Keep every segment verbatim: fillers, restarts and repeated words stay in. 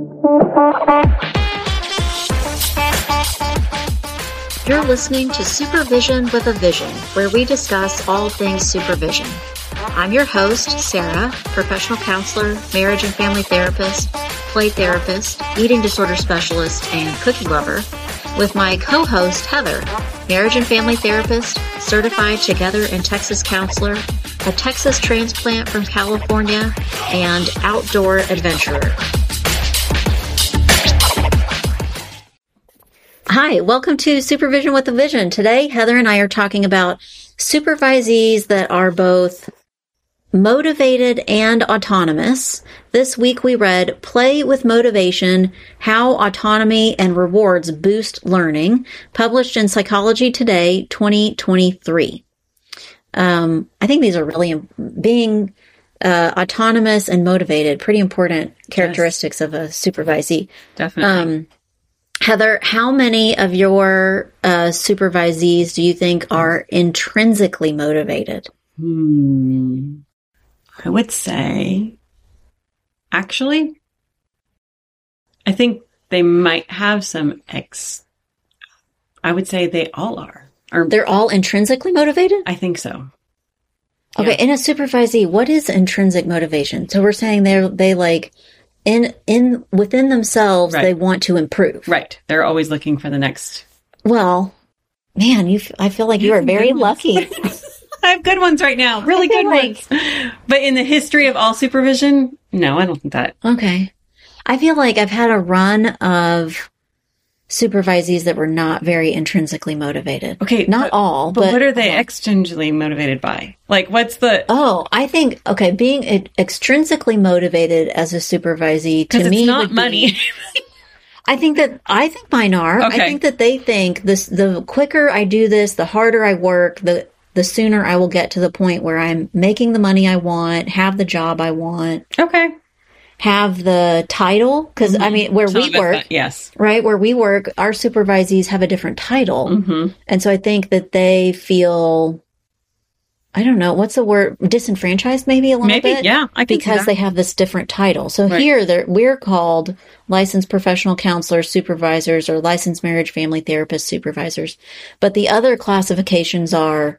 You're listening to Supervision with a Vision, where we discuss all things supervision. I'm your host, Sarah, professional counselor, marriage and family therapist, play therapist, eating disorder specialist, and cookie lover, with my co-host, Heather, marriage and family therapist, certified Together in Texas counselor, a Texas transplant from California, and outdoor adventurer. Hi, welcome to Supervision with a Vision. Today, Heather and I are talking about supervisees that are both motivated and autonomous. This week we read Play with Motivation, How Autonomy and Rewards Boost Learning, published in Psychology Today, twenty twenty-three. Um, I think these are really, being uh, autonomous and motivated, pretty important characteristics yes. of a supervisee. Definitely. Um, Heather, how many of your uh, supervisees do you think are intrinsically motivated? Hmm. I would say, actually, I think they might have some ex, I would say they all are. Or, They're all intrinsically motivated? I think so. Okay, yeah. In a supervisee, what is intrinsic motivation? So we're saying they're, they like... In, in, within themselves, right. They want to improve. Right. They're always looking for the next. Well, man, you, I feel like you are very lucky. I have good ones right now. Really good like... ones. But in the history of all supervision, no, I don't think that. Okay. I feel like I've had a run of supervisees that were not very intrinsically motivated. Okay. Not but, all, but. But what are they uh, extrinsically motivated by? Like, what's the... Oh, I think, okay, being extrinsically motivated as a supervisee, to it's me... it's not money. Be, I think that, I think mine are. Okay. I think that they think this, the quicker I do this, the harder I work, the, the sooner I will get to the point where I'm making the money I want, have the job I want. Okay. Have the title, because mm-hmm. I mean, where Some we work, that, yes, right, where we work, our supervisees have a different title, mm-hmm. and so I think that they feel, I don't know, what's the word, disenfranchised, maybe a little maybe, bit, yeah, I can because they have this different title. So right. here, they're, we're called licensed professional counselors, supervisors, or licensed marriage family therapist supervisors, but the other classifications are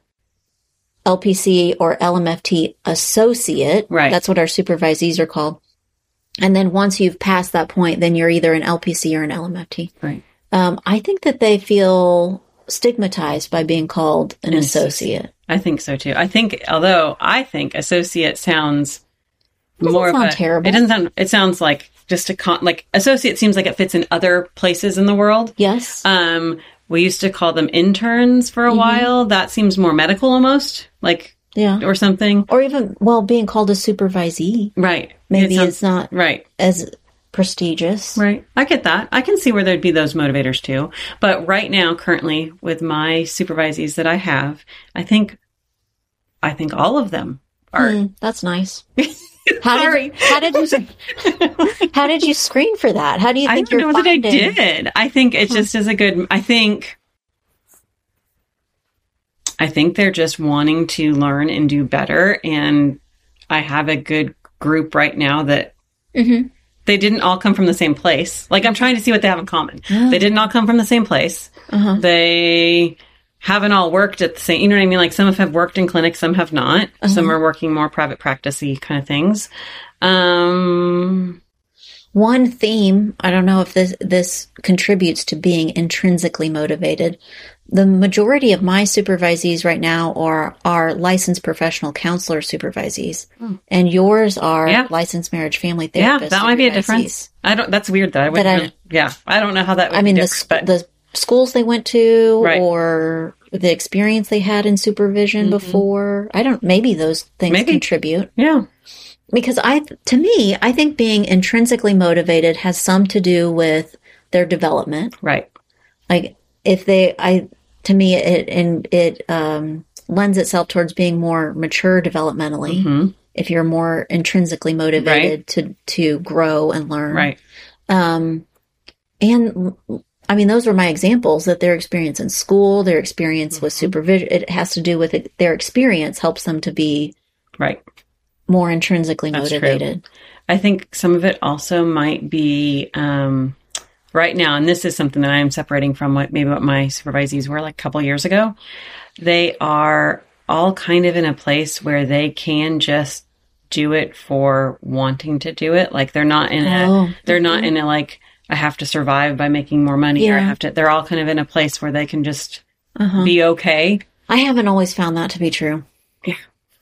L P C or L M F T associate. Right, that's what our supervisees are called. And then once you've passed that point, then you're either an L P C or an L M F T. Right. Um, I think that they feel stigmatized by being called an, an associate. associate. I think so too. I think, although I think associate sounds it more sound of a terrible. It doesn't sound. It sounds like just a con. Like associate seems like it fits in other places in the world. Yes. Um, we used to call them interns for a mm-hmm. while. That seems more medical, almost like. Yeah. Or something. Or even, well, being called a supervisee. Right. Maybe it sounds, it's not right. as prestigious. Right. I get that. I can see where there'd be those motivators too. But right now, currently, with my supervisees that I have, I think, I think all of them are. Mm, that's nice. How Sorry. Did, how did you, how did you screen for that? How do you think I don't you're know finding? that I did. I think it just is a good, I think, I think they're just wanting to learn and do better. And I have a good group right now that mm-hmm. they didn't all come from the same place. Like, I'm trying to see what they have in common. Oh. They didn't all come from the same place. Uh-huh. They haven't all worked at the same, you know what I mean? Like, some have worked in clinics, some have not. Uh-huh. Some are working more private practice-y kind of things. Um... One theme, I don't know if this this contributes to being intrinsically motivated. The majority of my supervisees right now are, are licensed professional counselor supervisees. Hmm. And yours are yeah. licensed marriage family therapist. Yeah, that might be a difference. I don't, that's weird though. I wouldn't I, really, yeah, I don't know how that would I mean, be the, different, the schools they went to right. or the experience they had in supervision mm-hmm. before. I don't, maybe those things maybe. contribute. Yeah. Because I, to me, I think being intrinsically motivated has some to do with their development. Right. Like if they, I, to me, it, and it, um, lends itself towards being more mature developmentally. Mm-hmm. If you're more intrinsically motivated right. to, to grow and learn. Right. Um, and I mean, those were my examples that their experience in school, their experience mm-hmm. with supervision, it has to do with it, their experience helps them to be right. more intrinsically That's motivated. True. I think some of it also might be um, right now, and this is something that I am separating from what maybe what my supervisees were like a couple years ago. They are all kind of in a place where they can just do it for wanting to do it. Like they're not in a, oh, they're mm-hmm. not in a like, I have to survive by making more money yeah. or I have to, they're all kind of in a place where they can just uh-huh. be okay. I haven't always found that to be true. Yeah.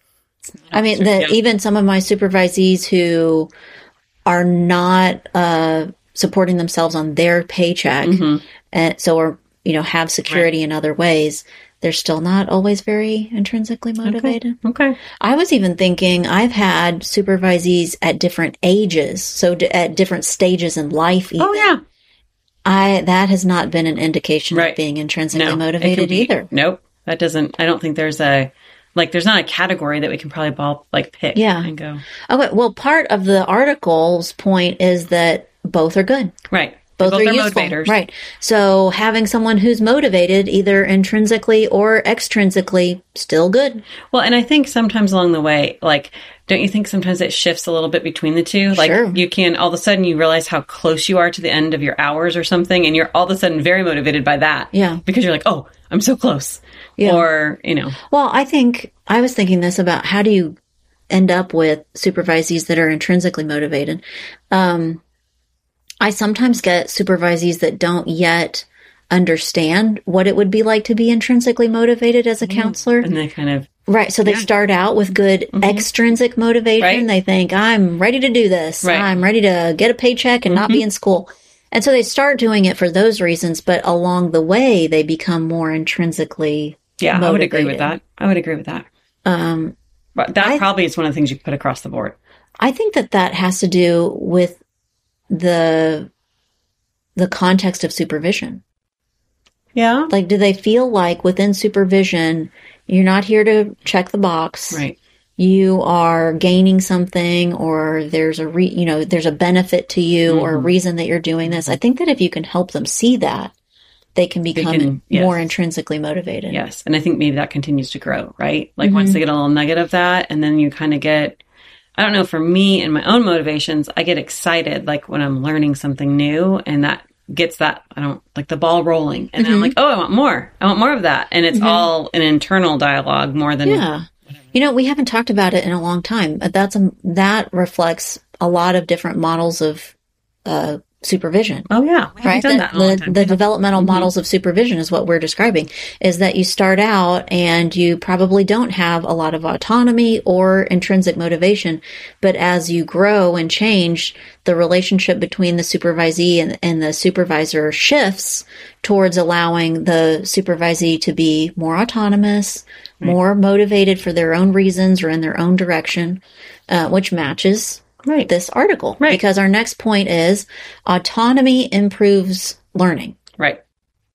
I mean, the, yeah. even some of my supervisees who are not uh, supporting themselves on their paycheck, mm-hmm. and so are, you know, have security right. in other ways, they're still not always very intrinsically motivated. Okay. okay. I was even thinking I've had supervisees at different ages, so d- at different stages in life. Even. Oh, yeah. I that has not been an indication right. of being intrinsically no, motivated be, either. Nope. That doesn't, I don't think there's a, like, there's not a category that we can probably ball, like pick yeah. and go. Okay. Well, part of the article's point is that both are good. Right. Both, both are, are useful. motivators. Right. So having someone who's motivated either intrinsically or extrinsically, still good. Well, and I think sometimes along the way, like, don't you think sometimes it shifts a little bit between the two? Like sure. you can, all of a sudden you realize how close you are to the end of your hours or something. And you're all of a sudden very motivated by that. Yeah. Because you're like, oh, I'm so close. Yeah. Or, you know. Well, I think I was thinking this about how do you end up with supervisees that are intrinsically motivated? Um, I sometimes get supervisees that don't yet understand what it would be like to be intrinsically motivated as a mm. counselor. And they kind of. Right. So they yeah. start out with good mm-hmm. extrinsic motivation. Right. They think, I'm ready to do this. Right. I'm ready to get a paycheck and mm-hmm. not be in school. And so they start doing it for those reasons. But along the way, they become more intrinsically yeah, motivated. I would agree with that. I would agree with that. Um, but that I, probably is one of the things you put across the board. I think that that has to do with the the context of supervision. Yeah. Like, do they feel like within supervision, you're not here to check the box. Right. You are gaining something, or there's a re, you know, there's a benefit to you, mm-hmm. or a reason that you're doing this. I think that if you can help them see that, they can become they can, yes. more intrinsically motivated. Yes. And I think maybe that continues to grow, right? Like mm-hmm. once they get a little nugget of that, and then you kind of get, I don't know, for me and my own motivations, I get excited like when I'm learning something new, and that gets that, I don't, like the ball rolling. And mm-hmm. then I'm like, oh, I want more. I want more of that. And it's mm-hmm. all an internal dialogue more than. Yeah. You know, we haven't talked about it in a long time, but that's a, that reflects a lot of different models of uh, supervision. Oh, yeah. We right. Done the that in a long the, time. the yeah. developmental mm-hmm. models of supervision is what we're describing, is that you start out and you probably don't have a lot of autonomy or intrinsic motivation. But as you grow and change, the relationship between the supervisee and, and the supervisor shifts towards allowing the supervisee to be more autonomous, right. more motivated for their own reasons or in their own direction, uh, which matches right. this article. Right. Because our next point is autonomy improves learning. Right.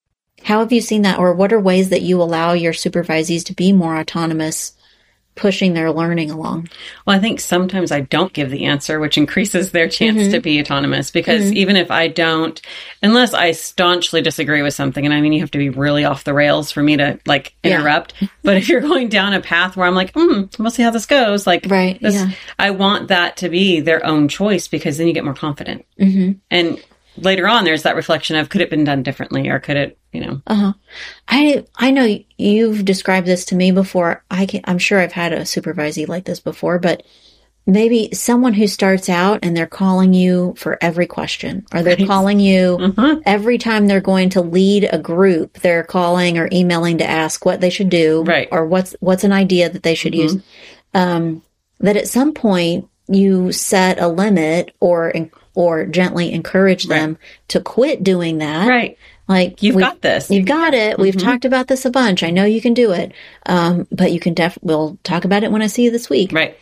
How have you seen that? Or what are ways that you allow your supervisees to be more autonomous, pushing their learning along? Well, I think sometimes I don't give the answer, which increases their chance mm-hmm. to be autonomous, because mm-hmm. even if I don't, unless I staunchly disagree with something, and I mean, you have to be really off the rails for me to like interrupt. Yeah. But if you're going down a path where I'm like, hmm, we'll see how this goes. Like, right, this, yeah. I want that to be their own choice, because then you get more confident. Mm-hmm. And later on, there's that reflection of, could it have been done differently, or could it, you know? Uh-huh. I, I know you've described this to me before. I can, I'm sure I've had a supervisee like this before, but maybe someone who starts out and they're calling you for every question, or they're right. calling you mm-hmm. every time they're going to lead a group, they're calling or emailing to ask what they should do, right. or what's, what's an idea that they should mm-hmm. use. Um, that at some point you set a limit or, or gently encourage them right. to quit doing that. Right. Like, you've got this. You've got it. Mm-hmm. We've talked about this a bunch. I know you can do it. Um, but you can def, we'll talk about it when I see you this week. Right.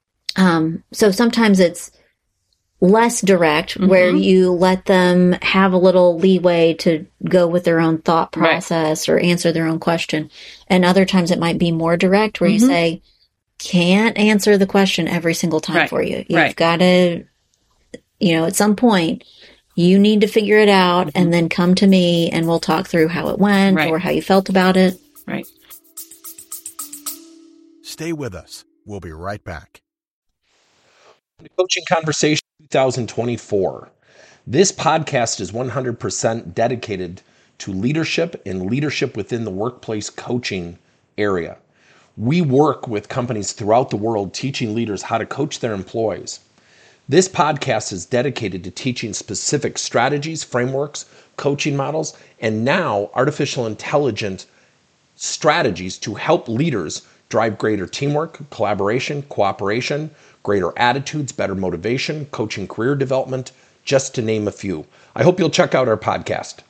Um, so sometimes it's less direct, mm-hmm. where you let them have a little leeway to go with their own thought process right. or answer their own question. And other times it might be more direct, where mm-hmm. you say, can't answer the question every single time right. for you. You've right. got to, you know, at some point, you need to figure it out mm-hmm. and then come to me and we'll talk through how it went right. or how you felt about it. Right. Stay with us. We'll be right back. Coaching Conversation twenty twenty-four. This podcast is one hundred percent dedicated to leadership and leadership within the workplace coaching area. We work with companies throughout the world teaching leaders how to coach their employees. This podcast is dedicated to teaching specific strategies, frameworks, coaching models, and now artificial intelligence strategies to help leaders drive greater teamwork, collaboration, cooperation, greater attitudes, better motivation, coaching career development, just to name a few. I hope you'll check out our podcast.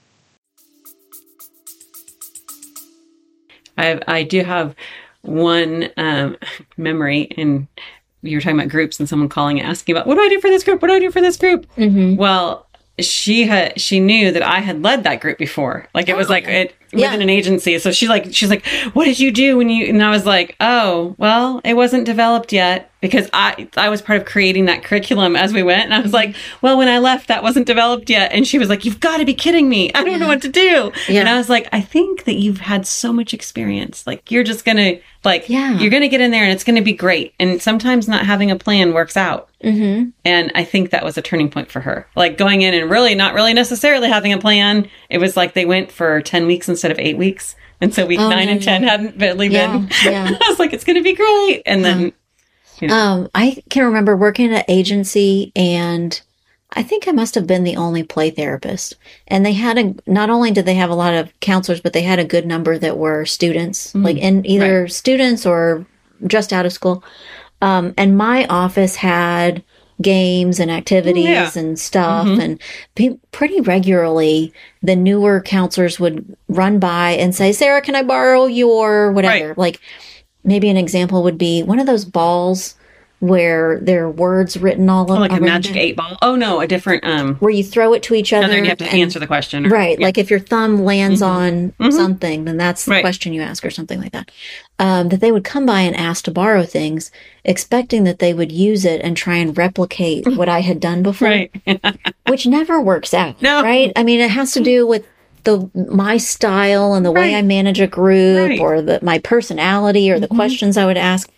I I do have one um, memory, and you were talking about groups and someone calling and asking about, what do I do for this group? What do I do for this group? Mm-hmm. Well, she had, she knew that I had led that group before. Like it was like it Yeah. within an agency. So she like, she's like, what did you do when you, and I was like, oh, well, it wasn't developed yet because I, I was part of creating that curriculum as we went. And I was like, well, when I left, that wasn't developed yet. And she was like, you've got to be kidding me. I don't Yeah. know what to do. Yeah. And I was like, I think that you've had so much experience. Like you're just going to like, Yeah. you're going to get in there and it's going to be great. And sometimes not having a plan works out. Mm-hmm. And I think that was a turning point for her. Like going in and really not really necessarily having a plan. It was like they went for ten weeks instead of eight weeks. And so week Oh, nine no, and ten no. hadn't really Yeah, been. yeah. I was like, it's going to be great. And then, you know, Um, I can remember working at an agency, and I think I must have been the only play therapist. And they had a, not only did they have a lot of counselors, but they had a good number that were students, like in either students or just out of school. Um, and my office had games and activities Yeah. and stuff, and pe- pretty regularly the newer counselors would run by and say, Sarah, can I borrow your whatever? Right. Like maybe an example would be one of those balls where there are words written all over like a magic eight ball. Oh no, a different, um, where you throw it to each other. and then you have to and- answer the question. or- Right. yeah. Like if your thumb lands on Mhm. something, then that's the Right. question you ask or something like that. Um, that they would come by and ask to borrow things, expecting that they would use it and try and replicate what I had done before, Right. which never works out. No. Right. I mean, it has to do with the my style and the way Right. I manage a group Right. or the, my personality or the Mhm. questions I would ask.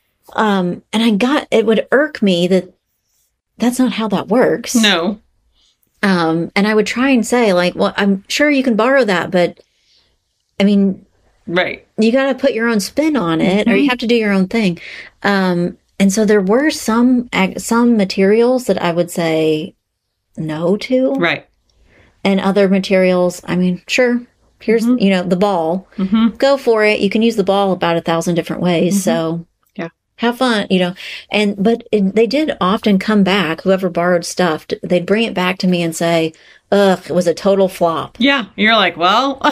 Um, and I got, it would irk me that that's not how that works. No. Um, and I would try and say like, well, I'm sure you can borrow that, but I mean, Right. you got to put your own spin on it, or you have to do your own thing. Um, and so there were some, ag- some materials that I would say no to, Right. and other materials, I mean, sure, here's, you know, the ball, hmm go for it. You can use the ball about a thousand different ways. So Yeah. have fun, you know, and, but it, they did often come back, whoever borrowed stuff, they'd bring it back to me and say, ugh, it was a total flop. Yeah. You're like, well,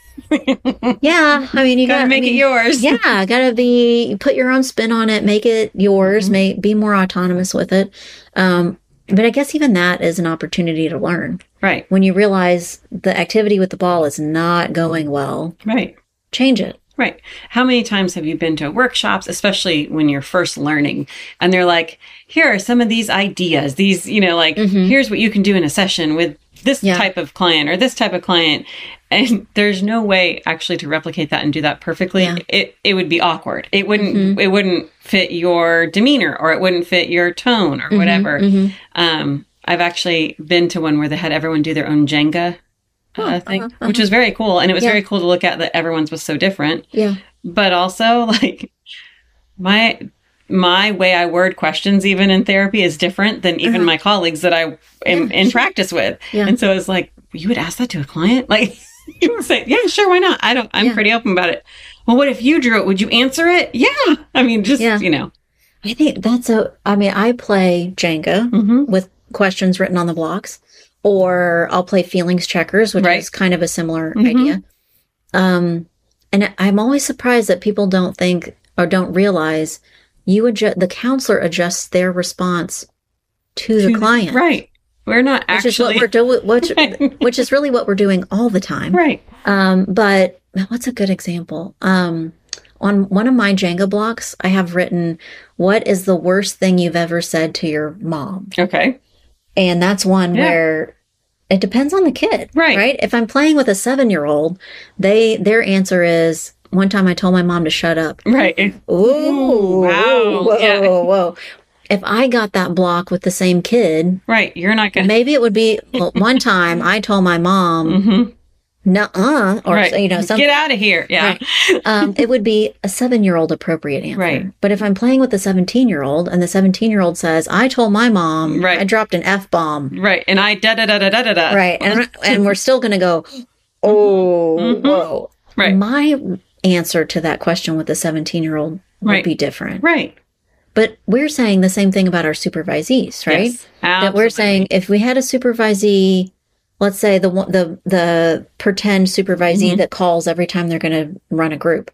Yeah. I mean, you gotta got make I mean, it yours. Yeah. Gotta be, put your own spin on it, make it yours, Mm-hmm. may be more autonomous with it. Um, but I guess even that is an opportunity to learn. Right. When you realize the activity with the ball is not going well, Right. change it. Right. How many times have you been to workshops, especially when you're first learning, and they're like, here are some of these ideas, these, you know, like, here's what you can do in a session with this Yeah. type of client or this type of client. And there's no way actually to replicate that and do that perfectly. Yeah. It, it would be awkward. It wouldn't, it wouldn't fit your demeanor, or it wouldn't fit your tone or whatever. Um, I've actually been to one where they had everyone do their own Jenga uh, thing, uh-huh, which was very cool. And it was Yeah. very cool to look at that everyone's was so different. Yeah. But also, like, my my way I word questions, even in therapy, is different than even my colleagues that I am Yeah, in practice with. Yeah. And so it's like, you would ask that to a client? Like, you would say, yeah, sure, why not? I don't, I'm Yeah. pretty open about it. Well, what if you drew it? Would you answer it? Yeah. I mean, just, Yeah. you know. I think that's a, I mean, I play Jenga Mm-hmm. with questions written on the blocks, or I'll play feelings checkers, which Right. is kind of a similar Mhm. idea. Um, and I'm always surprised that people don't think or don't realize you adjust, the counselor adjusts their response to the client. Right. We're not Which is actually. what we're doing, which, Right. which is really what we're doing all the time. Right. Um, but what's a good example? Um, on one of my Jenga blocks, I have written, what is the worst thing you've ever said to your mom? Okay. And that's one Yeah. where it depends on the kid. Right. Right. If I'm playing with a seven year old, they, their answer is, one time I told my mom to shut up. Right. Ooh, Wow. Whoa, Yeah. whoa, whoa. if I got that block with the same kid, right. You're not going to. maybe it would be, well, one time I told my mom, Mm-hmm. nuh-uh, or, Right. you know, something. Get out of here. Yeah. Right. Um, it would be a seven-year-old appropriate answer. Right. But if I'm playing with a seventeen-year-old and the seventeen-year-old says, I told my mom, Right. I dropped an F-bomb. Right. And I da da da da da da da. Right. And, and we're still going to go, oh, Mhm. whoa. Right. My answer to that question with the seventeen-year-old would Right. be different. Right. But we're saying the same thing about our supervisees, right? Yes, that we're absolutely. saying if we had a supervisee, let's say the one- the the pretend supervisee Mhm. that calls every time they're going to run a group,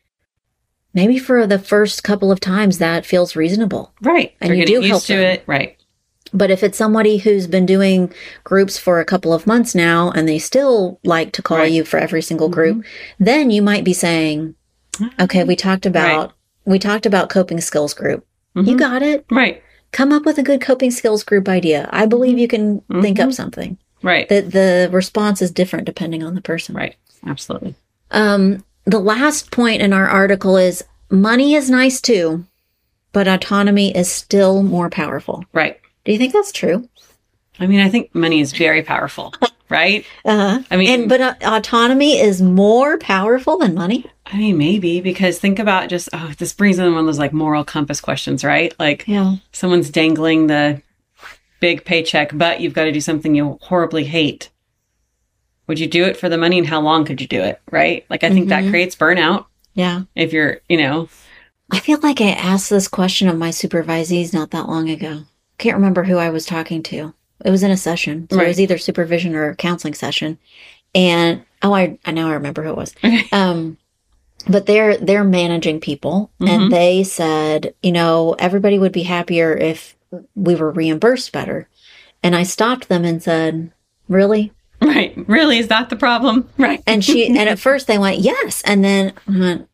maybe for the first couple of times that feels reasonable. Right. And They're you getting do help used to them. it. Right. But if it's somebody who's been doing groups for a couple of months now and they still like to call Right. you for every single group, then you might be saying, okay, we talked about we talked about coping skills group. Mhm. You got it. Right. Come up with a good coping skills group idea. I believe you can think up something. Right. That the response is different depending on the person. Right. Absolutely. Um, the last point in our article is money is nice too, but autonomy is still more powerful. Right. Do you think that's true? I mean, I think money is very powerful. Right. Uh, I mean- and, but uh, autonomy is more powerful than money. I mean, maybe because think about just, oh, this brings in one of those like moral compass questions, right? Like Yeah. someone's dangling the big paycheck, but you've got to do something you horribly hate. Would you do it for the money, and how long could you do it? Right. Like, I think Mhm. that creates burnout Yeah. if you're, you know, I feel like I asked this question of my supervisees not that long ago. Can't remember who I was talking to. It was in a session. So Right. it was either supervision or a counseling session. And oh, I, I now I remember who it was. Um, but they're they're managing people, Mhm. and they said, you know, everybody would be happier if we were reimbursed better. And I stopped them and said, really? right. Really? Is that the problem? Right. And she and at first they went, yes. And then I went,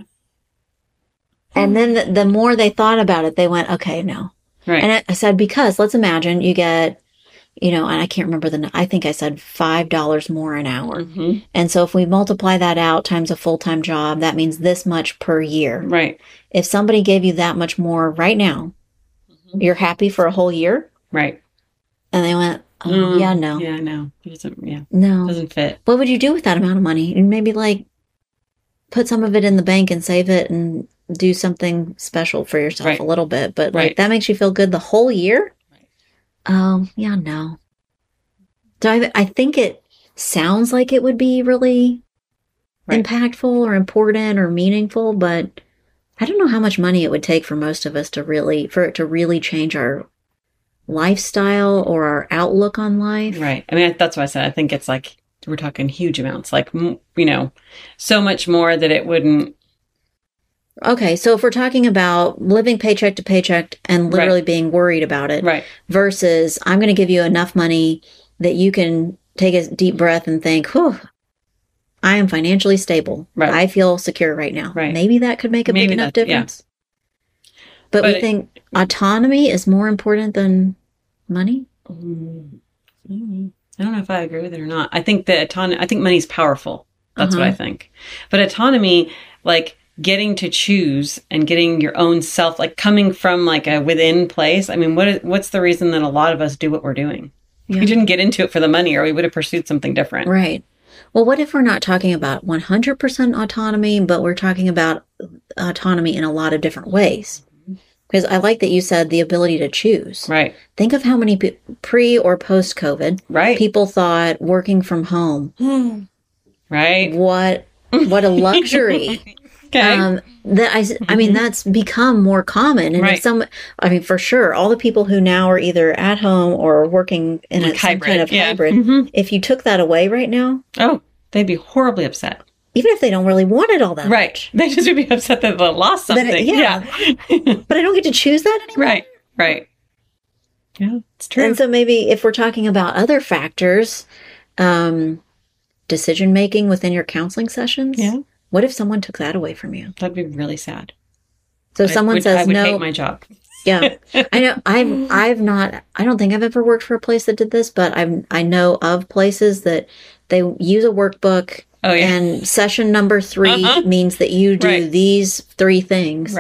and then the, the more they thought about it, they went, okay, no. Right. And I, I said, because let's imagine you get, you know, and I can't remember the, I think I said five dollars more an hour. Mhm. And so if we multiply that out times a full-time job, that means this much per year. Right. If somebody gave you that much more right now, Mhm. you're happy for a whole year? Right. And they went, oh, Mm, yeah, no, Yeah, no. It doesn't, yeah. no. Doesn't fit. What would you do with that amount of money? And maybe like put some of it in the bank and save it and do something special for yourself Right. a little bit. But like Right. that makes you feel good the whole year? Right. Oh, yeah, no. So I, I think it sounds like it would be really Right. impactful or important or meaningful, but I don't know how much money it would take for most of us to really, for it to really change our lifestyle or our outlook on life. Right. I mean, that's what I said. I think it's like, we're talking huge amounts, like, m- you know, so much more that it wouldn't. Okay, so if we're talking about living paycheck to paycheck and literally being worried about it Right. versus I'm going to give you enough money that you can take a deep breath and think, whew, I am financially stable. Right. I feel secure right now. Right. Maybe that could make a Maybe big enough that- yeah. difference. But, But we it- think autonomy is more important than money? Mm, mm, I don't know if I agree with it or not. I think that autonomy, I think money's powerful. That's what I Uh-huh. think. But autonomy, like getting to choose and getting your own self, like coming from like a within place. I mean, what is, what's the reason that a lot of us do what we're doing? Yeah. We didn't get into it for the money, or we would have pursued something different. Right. Well, what if we're not talking about one hundred percent autonomy, but we're talking about autonomy in a lot of different ways? Because I like that you said the ability to choose. Right. Think of how many pe- pre or post COVID Right. people thought working from home, Right. what what a luxury. Okay. Um, that I, s- I mean, that's become more common. And Right. if some, I mean, for sure, all the people who now are either at home or working in a, Like some hybrid, kind of yeah. hybrid, Mhm. if you took that away right now, Oh, they'd be horribly upset. even if they don't really want it all that Right. much, They just would be upset that they lost Then something. it- yeah. yeah. but I don't get to choose that anymore. Right. Right. Yeah, it's true. And so maybe if we're talking about other factors, um, decision making within your counseling sessions, Yeah. what if someone took that away from you? That'd be really sad. So if I someone would- says I would no, hate my job. yeah, I know I've I've not I don't think I've ever worked for a place that did this, but I I know of places that they use a workbook. Oh, yeah. And session number three Uh-huh. means that you do Right. these three things. Right.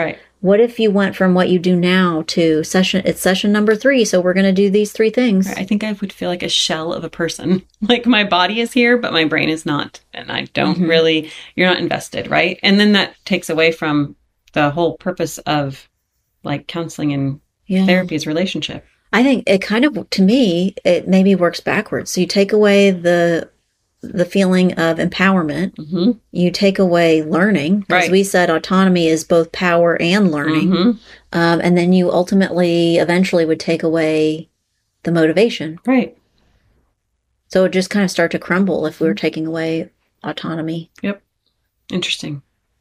what if you went from what you do now to session, it's session number three, so we're going to do these three things. I think I would feel like a shell of a person. Like my body is here, but my brain is not. And I don't mm-hmm. really, you're not invested, right? And then that takes away from the whole purpose of like counseling and yeah. therapy is relationship. I think it kind of, to me, it maybe works backwards. So you take away the the feeling of empowerment. Mm-hmm. You take away learning, because right. we said autonomy is both power and learning. Mm-hmm. Um, and then you ultimately, eventually would take away the motivation. Right. So it would just kind of start to crumble if we were taking away autonomy. Yep. Interesting.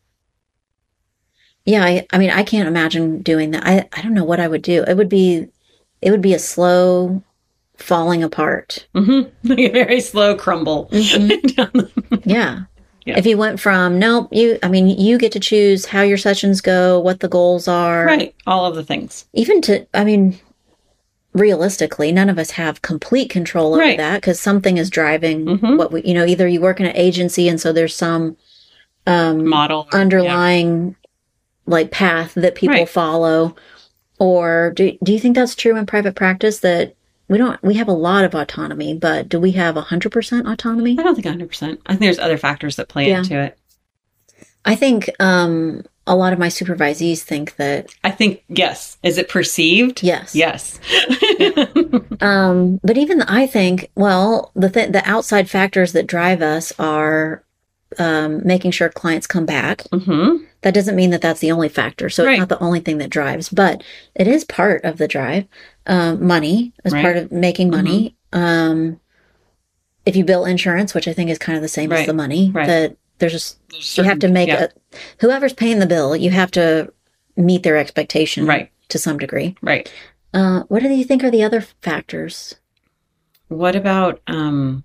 Yeah. I, I mean, I can't imagine doing that. I, I don't know what I would do. It would be, it would be a slow falling apart. Mm-hmm. Like a very slow crumble. Mm-hmm. yeah. yeah. If you went from, nope, you, I mean, you get to choose how your sessions go, what the goals are. Right. All of the things. Even to, I mean, realistically, none of us have complete control over right. that, because something is driving mm-hmm. what we, you know, either you work in an agency and so there's some um, model underlying yeah. like path that people right. follow. Or do, do you think that's true in private practice, that we don't, we have a lot of autonomy, but do we have one hundred percent autonomy? I don't think one hundred percent. I think there's other factors that play yeah. into it. I think um, a lot of my supervisees think that. I think, yes. Is it perceived? Yes. Yes. yeah. um, but even I think, well, the th- the outside factors that drive us are um, making sure clients come back. Mm-hmm. That doesn't mean that that's the only factor. So right. it's not the only thing that drives, but it is part of the drive. Um, money is right. part of making money. Mm-hmm. Um, if you bill insurance, which I think is kind of the same right. as the money, right. that there's just, there's you have to make yeah. a, whoever's paying the bill, you have to meet their expectation right. to some degree. Right. Uh, what do you think are the other factors? What about, um,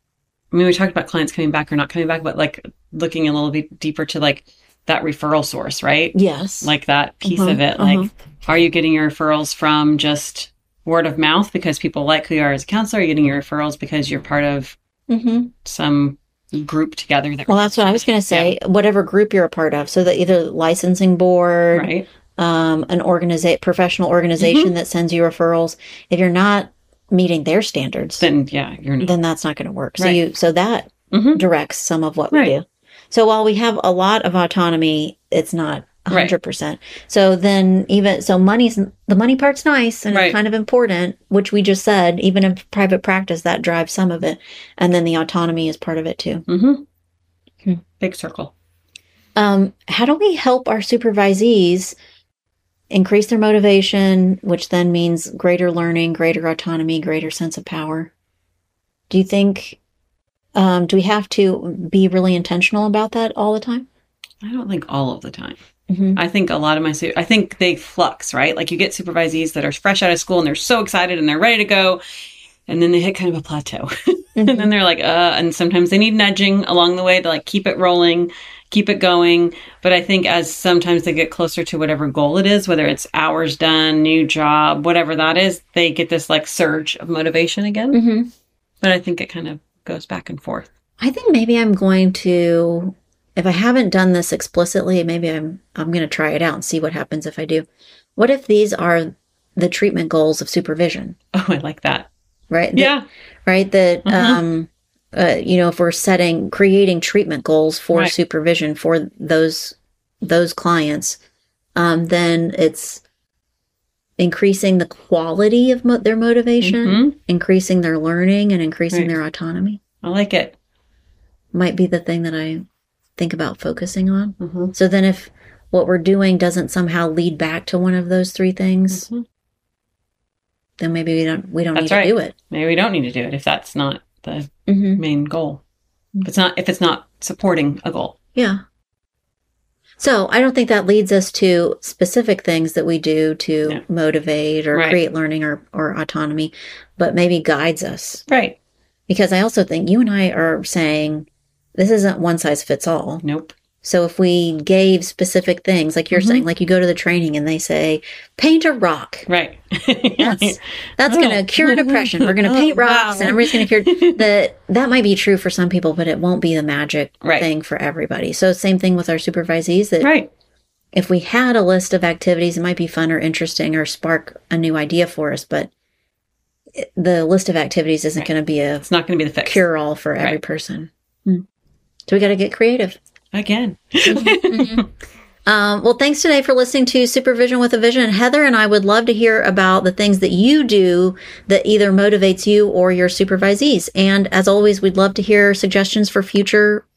I mean, we talked about clients coming back or not coming back, but like looking a little bit deeper to like, that referral source, right? Yes. Like that piece uh-huh, of it. Uh-huh. Like, are you getting your referrals from just word of mouth because people like who you are as a counselor? Are you getting your referrals because you're part of mm-hmm. some group together? That well, that's what I was going to say. Yeah. Whatever group you're a part of. So that either licensing board, right. um, an organiza- professional organization mm-hmm. that sends you referrals. If you're not meeting their standards, then yeah, you're not. Then that's not going to work. Right. So you, so that mm-hmm. directs some of what we right. do. So while we have a lot of autonomy, it's not one hundred percent. Right. So then even, so money's, the money part's nice and right. it's kind of important, which we just said, even in private practice, that drives some of it. And then the autonomy is part of it too. Mm-hmm. Hmm. Big circle. Um, how do we help our supervisees increase their motivation, which then means greater learning, greater autonomy, greater sense of power? Do you think... Um, do we have to be really intentional about that all the time? I don't think all of the time. Mm-hmm. I think a lot of my, I think they flux, right? Like you get supervisees that are fresh out of school and they're so excited and they're ready to go. And then they hit kind of a plateau. Mm-hmm. And then they're like, uh, and sometimes they need nudging along the way to like keep it rolling, keep it going. But I think as sometimes they get closer to whatever goal it is, whether it's hours done, new job, whatever that is, they get this like surge of motivation again. Mm-hmm. But I think it kind of goes back and forth. I think maybe I'm going to, if I haven't done this explicitly, maybe I'm I'm going to try it out and see what happens if I do. What if these are the treatment goals of supervision? Oh, I like that. Right? That, yeah. Right? That, uh-huh. um, uh, you know, if we're setting, creating treatment goals for right. supervision for those, those clients, um, then it's increasing the quality of mo- their motivation, mm-hmm. increasing their learning, and increasing right. their autonomy. I like it. Might be the thing that I think about focusing on. Mm-hmm. So then if what we're doing doesn't somehow lead back to one of those three things, mm-hmm. then maybe we don't we don't that's need right. to do it. Maybe we don't need to do it if that's not the mm-hmm. main goal. If it's not if it's not supporting a goal. Yeah. So I don't think that leads us to specific things that we do to yeah. motivate or right. create learning or, or autonomy, but maybe guides us. Right. Because I also think you and I are saying this isn't one size fits all. Nope. So if we gave specific things, like you're mm-hmm. saying, like you go to the training and they say, paint a rock. Right. That's, that's oh. going to cure depression. We're going to paint oh, rocks wow. and everybody's going to cure. That, that might be true for some people, but it won't be the magic right. thing for everybody. So same thing with our supervisees. That right. if we had a list of activities, it might be fun or interesting or spark a new idea for us, but the list of activities isn't Right. going to be a It's not going to be the fix. cure-all for every Right. person. Hmm. So we got to get creative. Again. Um, well, thanks today for listening to Supervision with a Vision. Heather and I would love to hear about the things that you do that either motivates you or your supervisees. And as always, we'd love to hear suggestions for future